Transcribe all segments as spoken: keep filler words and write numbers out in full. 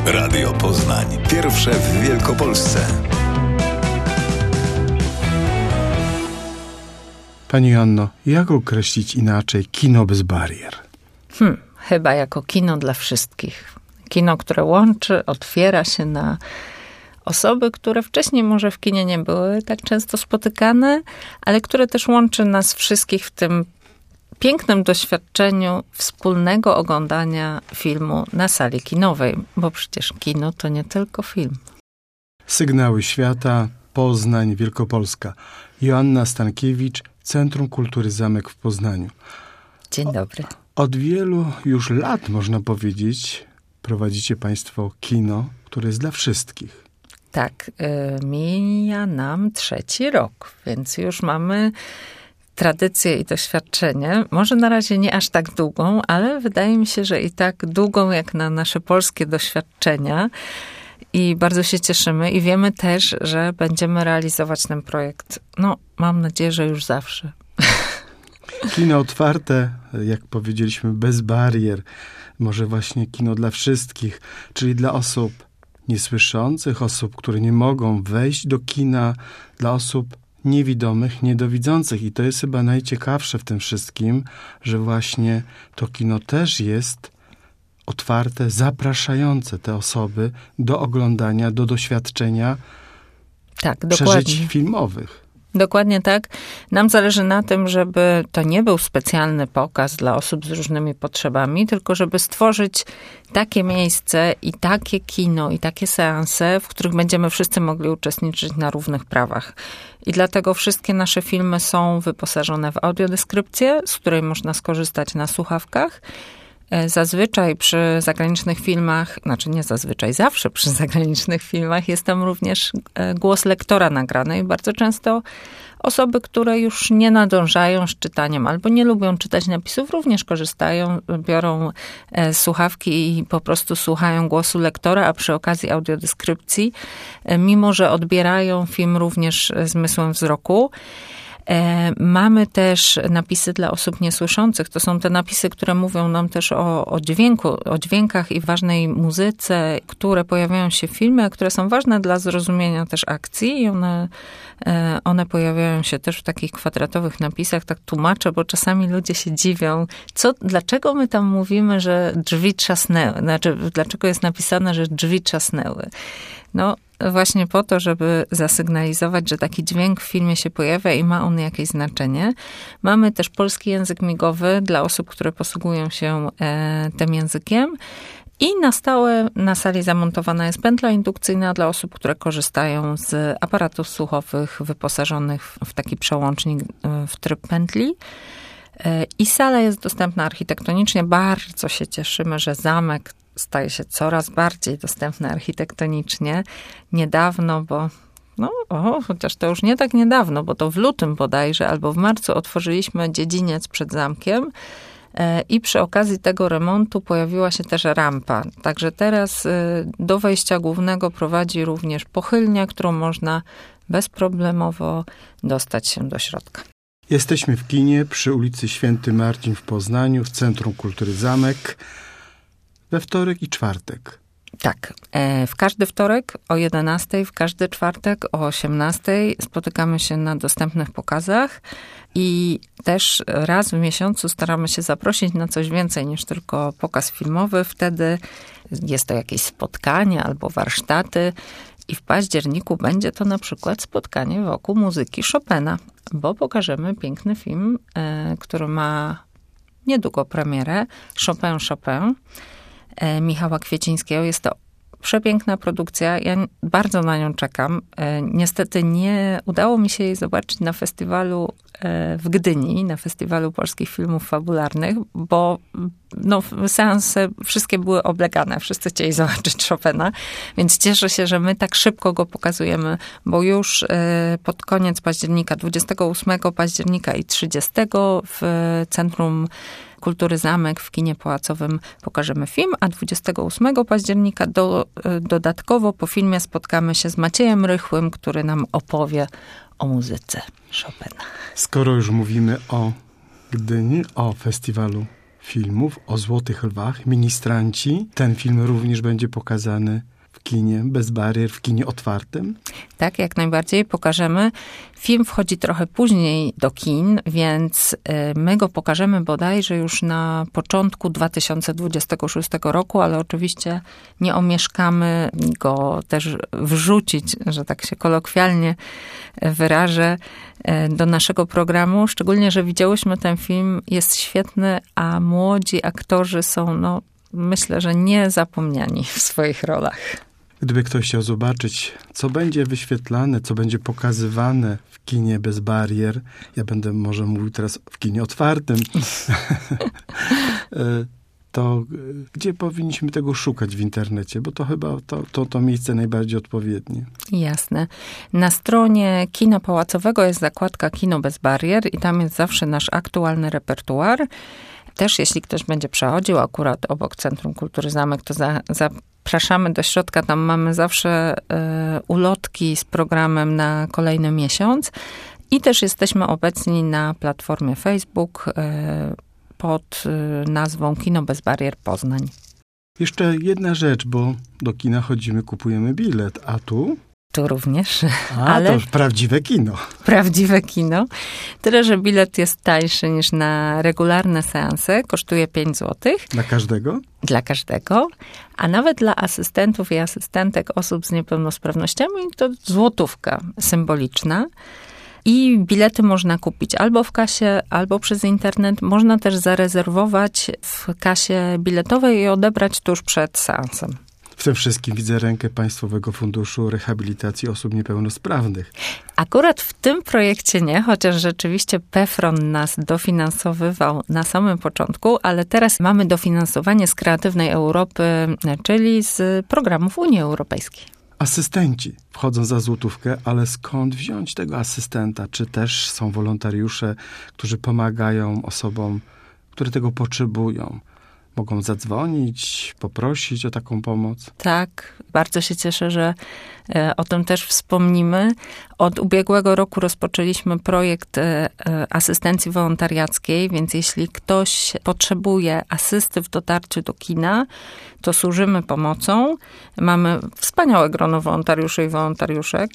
Radio Poznań. Pierwsze w Wielkopolsce. Pani Joanno, jak określić inaczej kino bez barier? Hmm, chyba jako kino dla wszystkich. Kino, które łączy, otwiera się na osoby, które wcześniej może w kinie nie były tak często spotykane, ale które też łączy nas wszystkich w tym pięknym doświadczeniu wspólnego oglądania filmu na sali kinowej, bo przecież kino to nie tylko film. Sygnały świata, Poznań, Wielkopolska. Joanna Stankiewicz, Centrum Kultury Zamek w Poznaniu. Dzień dobry. Od wielu już lat, można powiedzieć, prowadzicie państwo kino, które jest dla wszystkich. Tak, y, mija nam trzeci rok, więc już mamy tradycję i doświadczenie. Może na razie nie aż tak długą, ale wydaje mi się, że i tak długą jak na nasze polskie doświadczenia. I bardzo się cieszymy i wiemy też, że będziemy realizować ten projekt, no mam nadzieję, że już zawsze. Kino otwarte, jak powiedzieliśmy, bez barier. Może właśnie kino dla wszystkich, czyli dla osób niesłyszących, osób, które nie mogą wejść do kina, dla osób niewidomych, niedowidzących. I to jest chyba najciekawsze w tym wszystkim, że właśnie to kino też jest otwarte, zapraszające te osoby do oglądania, do doświadczenia tak, przeżyć dokładnie. filmowych. Dokładnie tak. Nam zależy na tym, żeby to nie był specjalny pokaz dla osób z różnymi potrzebami, tylko żeby stworzyć takie miejsce i takie kino i takie seanse, w których będziemy wszyscy mogli uczestniczyć na równych prawach. I dlatego wszystkie nasze filmy są wyposażone w audiodeskrypcję, z której można skorzystać na słuchawkach. Zazwyczaj przy zagranicznych filmach, znaczy nie zazwyczaj, zawsze przy zagranicznych filmach jest tam również głos lektora nagrany i bardzo często osoby, które już nie nadążają z czytaniem albo nie lubią czytać napisów, również korzystają, biorą słuchawki i po prostu słuchają głosu lektora, a przy okazji audiodeskrypcji, mimo że odbierają film również zmysłem wzroku. Mamy też napisy dla osób niesłyszących. To są te napisy, które mówią nam też o, o dźwięku, o dźwiękach i ważnej muzyce, które pojawiają się w filmie, a które są ważne dla zrozumienia też akcji i one, one pojawiają się też w takich kwadratowych napisach. Tak tłumaczę, bo czasami ludzie się dziwią, co, dlaczego my tam mówimy, że drzwi trzasnęły, znaczy dlaczego jest napisane, że drzwi trzasnęły. No właśnie po to, żeby zasygnalizować, że taki dźwięk w filmie się pojawia i ma on jakieś znaczenie. Mamy też polski język migowy dla osób, które posługują się e, tym językiem. I na stałe na sali zamontowana jest pętla indukcyjna dla osób, które korzystają z aparatów słuchowych wyposażonych w, w taki przełącznik w tryb pętli. I sala jest dostępna architektonicznie. Bardzo się cieszymy, że zamek staje się coraz bardziej dostępny architektonicznie. Niedawno, bo no, o, chociaż to już nie tak niedawno, bo to w lutym bodajże, albo w marcu otworzyliśmy dziedziniec przed zamkiem i przy okazji tego remontu pojawiła się też rampa. Także teraz do wejścia głównego prowadzi również pochylnia, którą można bezproblemowo dostać się do środka. Jesteśmy w kinie przy ulicy Święty Marcin w Poznaniu, w Centrum Kultury Zamek, we wtorek i czwartek. Tak. W każdy wtorek o jedenastej, w każdy czwartek o osiemnastej spotykamy się na dostępnych pokazach i też raz w miesiącu staramy się zaprosić na coś więcej niż tylko pokaz filmowy. Wtedy jest to jakieś spotkanie albo warsztaty i w październiku będzie to na przykład spotkanie wokół muzyki Chopina, bo pokażemy piękny film, który ma niedługo premierę, Chopin, Chopin, Michała Kwiecińskiego. Jest to przepiękna produkcja. Ja bardzo na nią czekam. Niestety nie udało mi się jej zobaczyć na festiwalu w Gdyni, na festiwalu polskich filmów fabularnych, bo no, seanse wszystkie były oblegane. Wszyscy chcieli zobaczyć Chopina, więc cieszę się, że my tak szybko go pokazujemy, bo już pod koniec października, dwudziestego ósmego października i trzydziestego w Centrum Kultury Zamek w kinie pałacowym pokażemy film, a dwudziestego ósmego października do, dodatkowo po filmie spotkamy się z Maciejem Rychłym, który nam opowie o muzyce Chopina. Skoro już mówimy o Gdyni, o festiwalu filmów o Złotych Lwach, Ministranci. Ten film również będzie pokazany w kinie Bez Barier, w kinie otwartym. Tak, jak najbardziej pokażemy. Film wchodzi trochę później do kin, więc my go pokażemy bodajże już na początku dwa tysiące dwudziestego szóstego roku, ale oczywiście nie omieszkamy go też wrzucić, że tak się kolokwialnie wyrażę, do naszego programu. Szczególnie, że widziałyśmy ten film, jest świetny, a młodzi aktorzy są, no, myślę, że niezapomniani w swoich rolach. Gdyby ktoś chciał zobaczyć, co będzie wyświetlane, co będzie pokazywane w kinie Bez Barier, ja będę może mówił teraz w kinie otwartym, to gdzie powinniśmy tego szukać w internecie? Bo to chyba to, to, to miejsce najbardziej odpowiednie. Jasne. Na stronie Kina Pałacowego jest zakładka Kino Bez Barier i tam jest zawsze nasz aktualny repertuar. Też jeśli ktoś będzie przechodził akurat obok Centrum Kultury Zamek, to za, zapraszamy do środka. Tam mamy zawsze y, ulotki z programem na kolejny miesiąc. I też jesteśmy obecni na platformie Facebook y, pod y, nazwą Kino Bez Barier Poznań. Jeszcze jedna rzecz, bo do kina chodzimy, kupujemy bilet, a tu... Tu również. A, ale to prawdziwe kino. Prawdziwe kino. Tyle, że bilet jest tańszy niż na regularne seanse. Kosztuje pięć złotych. Dla każdego? Dla każdego. A nawet dla asystentów i asystentek osób z niepełnosprawnościami to złotówka symboliczna. I bilety można kupić albo w kasie, albo przez internet. Można też zarezerwować w kasie biletowej i odebrać tuż przed seansem. W tym wszystkim widzę rękę Państwowego Funduszu Rehabilitacji Osób Niepełnosprawnych. Akurat w tym projekcie nie, chociaż rzeczywiście PEFRON nas dofinansowywał na samym początku, ale teraz mamy dofinansowanie z Kreatywnej Europy, czyli z programów Unii Europejskiej. Asystenci wchodzą za złotówkę, ale skąd wziąć tego asystenta? Czy też są wolontariusze, którzy pomagają osobom, które tego potrzebują? Mogą zadzwonić, poprosić o taką pomoc? Tak, bardzo się cieszę, że o tym też wspomnimy. Od ubiegłego roku rozpoczęliśmy projekt asystencji wolontariackiej, więc jeśli ktoś potrzebuje asysty w dotarciu do kina, to służymy pomocą. Mamy wspaniałe grono wolontariuszy i wolontariuszek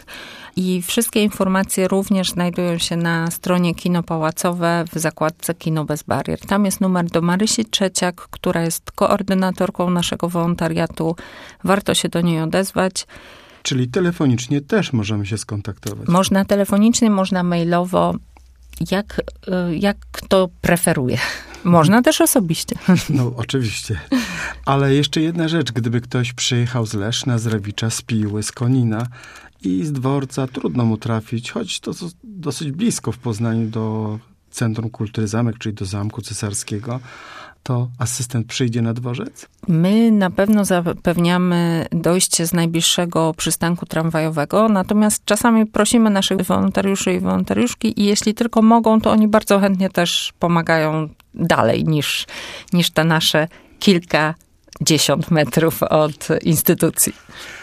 i wszystkie informacje również znajdują się na stronie Kino Pałacowe w zakładce Kino Bez Barier. Tam jest numer do Marysi Trzeciak, która jest koordynatorką naszego wolontariatu. Warto się do niej odezwać. Czyli telefonicznie też możemy się skontaktować. Można telefonicznie, można mailowo, jak, jak kto preferuje. Można też osobiście. No oczywiście. Ale jeszcze jedna rzecz. Gdyby ktoś przyjechał z Leszna, z Rawicza, z Piły, z Konina i z dworca, trudno mu trafić, choć to dosyć blisko w Poznaniu do Centrum Kultury Zamek, czyli do Zamku Cesarskiego, to asystent przyjdzie na dworzec? My na pewno zapewniamy dojście z najbliższego przystanku tramwajowego, natomiast czasami prosimy naszych wolontariuszy i wolontariuszki i jeśli tylko mogą, to oni bardzo chętnie też pomagają dalej niż, niż te nasze kilkadziesiąt metrów od instytucji.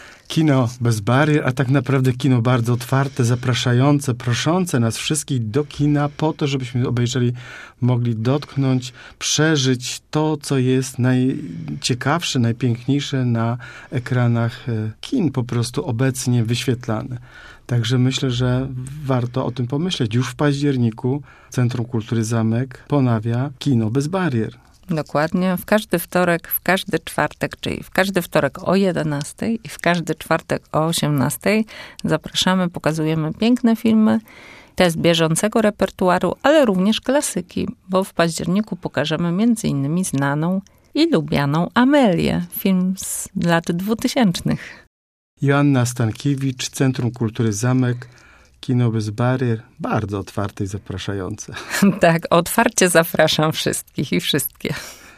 Kino Bez Barier, a tak naprawdę kino bardzo otwarte, zapraszające, proszące nas wszystkich do kina po to, żebyśmy obejrzeli, mogli dotknąć, przeżyć to, co jest najciekawsze, najpiękniejsze na ekranach kin po prostu obecnie wyświetlane. Także myślę, że warto o tym pomyśleć. Już w październiku Centrum Kultury Zamek ponawia Kino Bez Barier. Dokładnie. W każdy wtorek, w każdy czwartek, czyli w każdy wtorek o jedenastej i w każdy czwartek o osiemnastej zapraszamy, pokazujemy piękne filmy, te z bieżącego repertuaru, ale również klasyki, bo w październiku pokażemy między innymi znaną i lubianą Amelię, film z lat dwutysięcznych. Joanna Stankiewicz, Centrum Kultury Zamek, Kino Bez Barier, bardzo otwarte i zapraszające. Tak, otwarcie zapraszam wszystkich i wszystkie.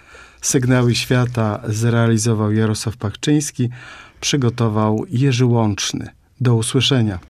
Sygnały Świata zrealizował Jarosław Pachczyński, przygotował Jerzy Łączny. Do usłyszenia.